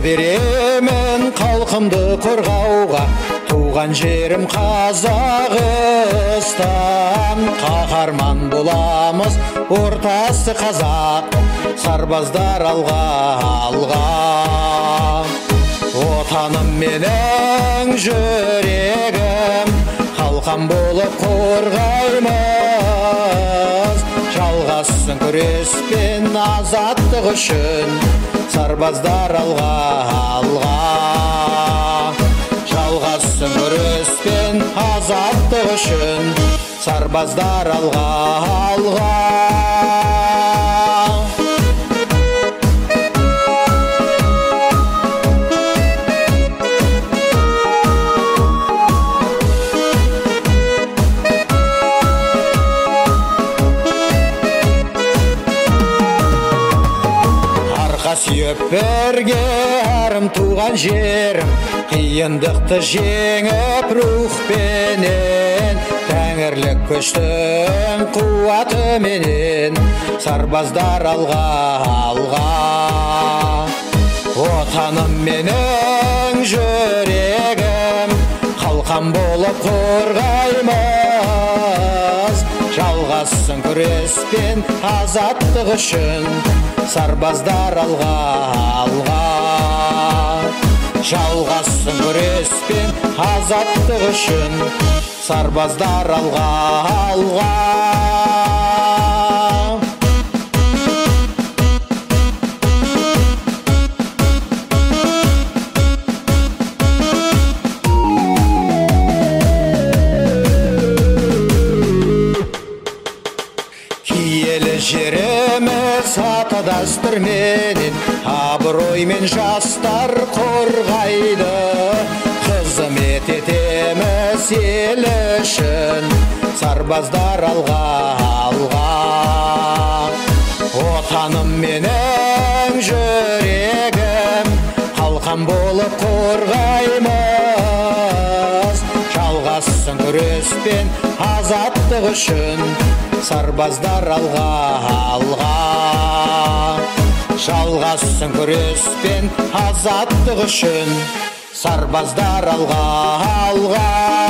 беремін халқымды қорғауға, туған жерім Қазақстан. Қаһарман боламыз, ортасы қазақ, сарбаздар алға, алға. Отаным менің жүрегім, қалқам болып қорғаймыз. Жалғассын күреспен азаттық үшін, сарбаздар алға, алға. Жалғассын күреспен азаттық үшін, сарбаздар алға, алға. Сүйіп бірге арым туған жерім, қиындықты жеңіп рухпенен, тәңірлік күштің қуатыменен, сарбаздар алға, алға. Отаным менің жүрегім, қалқам болып қорғаймыз. Жалғассын күреспен азаттық үшін, сарбаздар алға, алға. Жалғассын күреспен азаттық үшін, сарбаздар алға, алға. Киелі жеріміз ата дәстүрменен, абыроймен жастар қорғайды. Қызмет етеміз ел үшін, сарбаздар алға, алға. Отаным менің жүрегім, қалқам болып қорғаймыз. Жалғассын күреспен азаттық үшін, сарбаздар алға, алға. Жалғассын күреспен азаттық үшін, сарбаздар алға, алға.